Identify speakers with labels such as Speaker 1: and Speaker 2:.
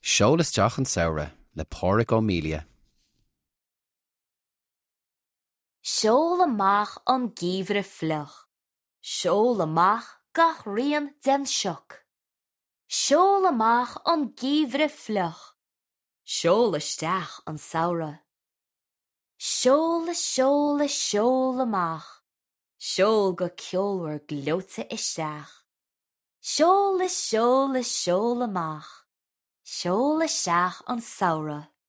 Speaker 1: Seolasteach an saoire le Pádraig Ó Mília.
Speaker 2: Seol amach an gíomhre fleach. Seol amach gach rian den seach. Seol amach an gíomhre fleach. Seol isteach an saoire. Seol amach. Seol go ceolwer glóte isteach. Seol amach. Seol isteach an saoire.